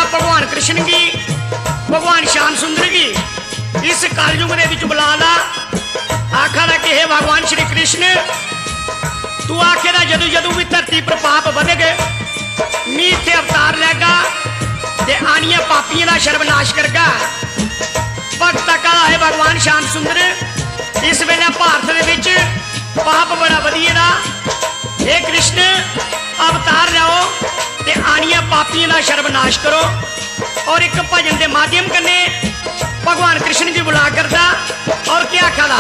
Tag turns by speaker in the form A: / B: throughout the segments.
A: भगवान कृष्ण की भगवान श्याम सुंदर की इस कलयुग के बुला ला आखा ला कि हे भगवान श्री कृष्ण तू आखेरा जदू जदू भी धरती पर पाप बढ़ेगे मी इत्थे अवतार लेगा ते आनिया पापियों का सर्वनाश करगा। भगत का है भगवान श्याम सुंदर इस वेले भारत दे विच पाप बड़ा वधिया हे कृष्ण अवतार लाओ ते आनिया पापियों का सर्वनाश करो। और एक भजन के माध्यम कन्ने भगवान कृष्ण की बुला करता और क्या आखा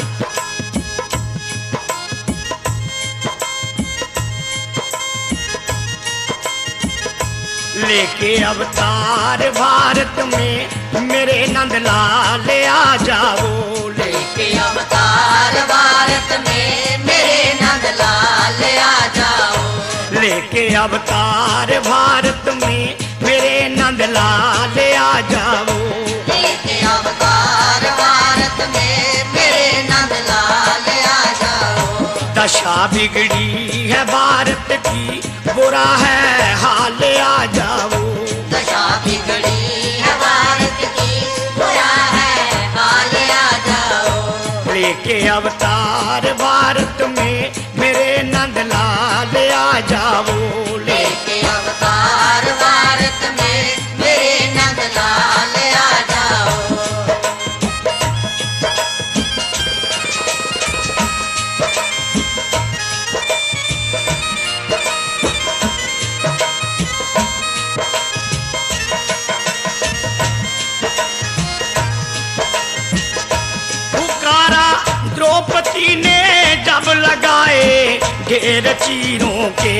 A: लेके अवतार भारत में मेरे नंद लाल आ जाओ।
B: लेके अवतार भारत में मेरे नंद लाल आ जाओ।
A: लेके अवतार भारत में मेरे नंद लाल आ जाओ।
B: लेके अवतार भारत में मेरे नंद लाल आ जाओ।
A: दशा बिगड़ी है भारत की बुरा है हाल आ जाओ।
B: दशा बिगड़ी है भारत की बुरा है हाल आ जाओ।
A: लेके अवतार भारत में मेरे नंद लाल आ जाओ।
B: लेके अवतार भारत में मेरे नंद लाल आ जाओ।
A: द्रौपदी ने जब लगाए ढेर चीरों के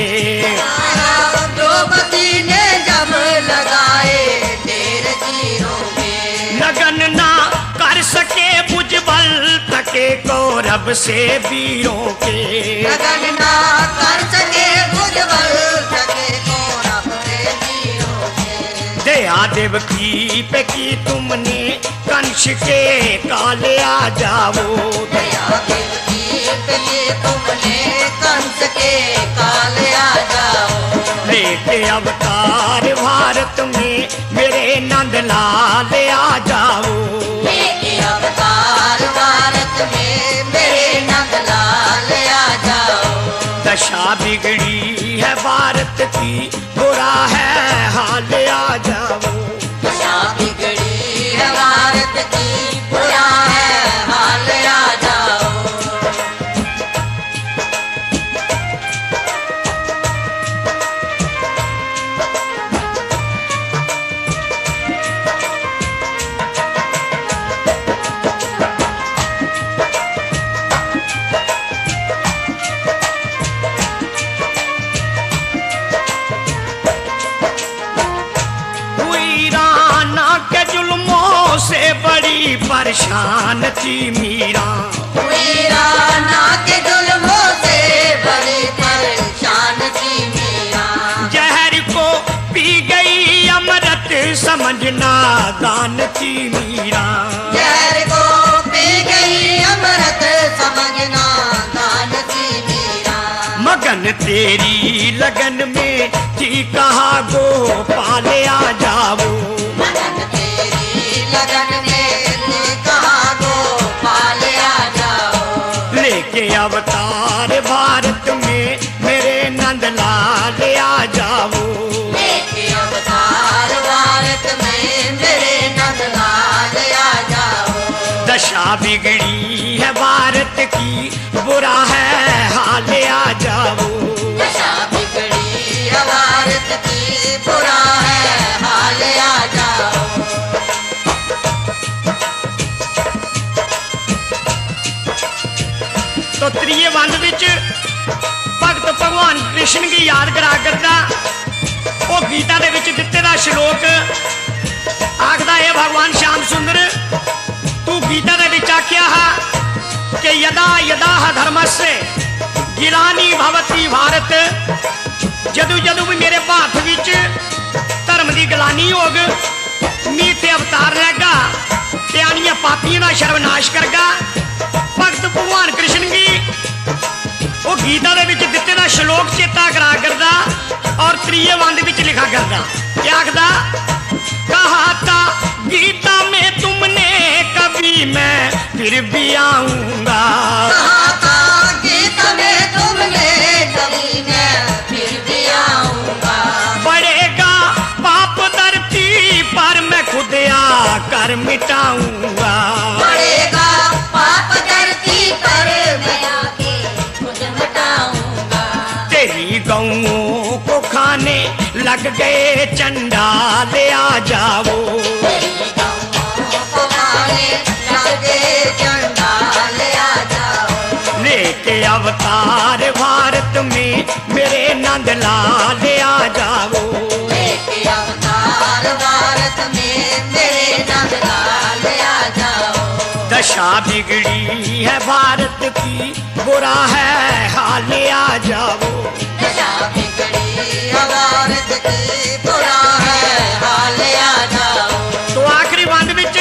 B: द्रौपदी ने जब लगाए ढेर चीरों के
A: लगन ना कर सके बुझबल थके कौरव से वीरों के।
B: लगन ना कर सके बुझबल थके कौरव से वीरों के।
A: दया देव की पे की तुमने कंस के काले आ जाओ।
B: दया देव की पे की तुमने कंस के काले आ जाओ।
A: लेके अवतार भारत में मेरे नंद लाल आ जाओ।
B: लेके अवतार भारत में मेरे नंद लाल आ जाओ।
A: दशा बिगड़ी है भारत की बुरा है हाल आ जाओ।
B: दशा बिगड़ी है भारत की बुरा है हाल आ जाओ।
A: से बड़ी परेशान थी मीरा।
B: वीराना के जुल्मों से बड़ी परेशान थी मीरा।
A: जहर को पी गई अमृत समझना दान थी मीरा।
B: जहर को पी गई अमृत समझना दान थी मीरा।
A: मगन तेरी लगन में थी कहा गोपाल आ जाओ।
B: मगन तेरी लगन में थी कहा गोपाल आ जाओ।
A: लेके अवतार भारत में मेरे नंद लाल आ जाओ।
B: लेके अवतार भारत में मेरे नंद लाल आ जाओ।
A: दशा बिगड़ी है भारत की बुरा है हाल आ जाओ।
B: दशा बिगड़ी है भारत की बुरा है हाल आ जाओ।
A: तो त्रिये वंद विच भगत भगवान कृष्ण की याद करा करता वो गीता दे विच दिते दा श्लोक आखदा है भगवान श्याम सुंदर तू गीता दे विच आख्या हा कि यदा यदा धर्मस्य गिलानी भवति भारत। जदू जदू भी मेरे भारत विच धर्म की गलानी होग मी इत्थे अवतार लेगा ते आनिया पापियों का सर्वनाश करगा। भगत भगवान कृष्ण की वो गीता दे विच दिते दा श्लोक चेता करा करदा और त्रिये वंद विच लिखा करदा क्या आखदा कहा था गीता में तुमने कभी मैं फिर भी आऊंगा।
B: कहा था गीता में तुमने कभी मैं फिर भी आऊंगा।
A: बढ़ेगा पाप धरती पर मैं खुद आकर मिटाऊंगा।
B: बढ़ेगा पाप धरती पर मैं आके खुद मिटाऊंगा।
A: तेरी गऊओं को खाने लग गए चंडाल आ जाओ।
B: तेरी गऊओं को खाने लगे चंडाल आ जाओ।
A: लेके अवतार भारत में मेरे नंदलाल आ जाओ।
B: लेके अवतार भारत में मेरे नंदलाल आ जाओ।
A: दशा बिगड़ी है भारत की बुरा है हाल आ जाओ।
B: दशा बिगड़ी है भारत की बुरा है हाल आ जाओ।
A: तो आखिरी बंद विच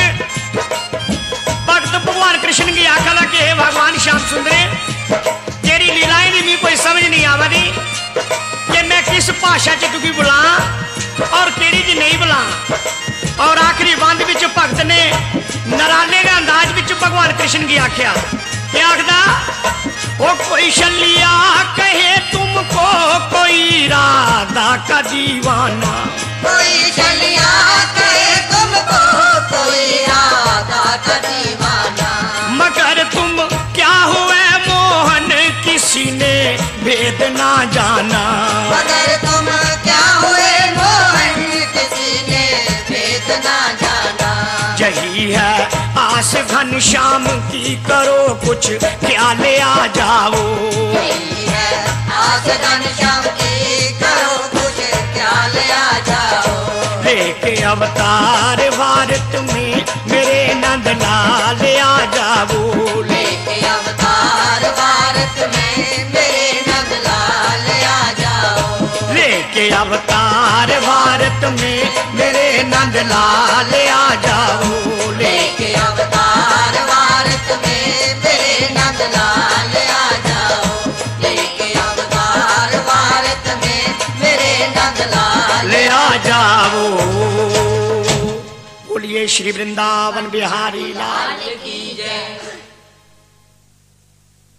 A: भगत भगवान कृष्ण की आखा लगे हे भगवान श्याम सुंदरे तेरी लीलाएं दी मी कोई समझ नहीं आवदी कि मैं किस भाषा च तुकी बुला और केड़ी च नहीं बुला। और आखिरी बंद विच भगत ने नराले के अंदाज विच भगवान कृष्ण की आख्या क्या आखदा ओ कोई शलिया कहे तुमको कोई राधा का दीवाना।
B: कोई शलिया कहे तुमको कोई राधा का दीवाना।
A: मगर तुम क्या हुए मोहन किसी ने भेद ना जाना।
B: मगर तुम क्या हुए मोहन किसी ने भेद ना जाना।
A: यही है आस घनश्याम की करो कुछ ख्याल आ जाओ।
B: यही है आस घनश्याम की करो कुछ ख्याल आ जाओ।
A: लेके अवतार भारत में मेरे नंदलाल आ जाओ।
B: लेके अवतार भारत में मेरे नंदलाल आ जाओ।
A: लेके अवतार भारत में मेरे नंदलाल आ जाओ।
B: लेके अवतार भारत में मेरे नंदलाल आ जाओ। लेके अवतार भारत में मेरे नंदलाल
A: ले आ जाओ। बोलिए श्री वृंदावन बिहारी लाल
B: की जय।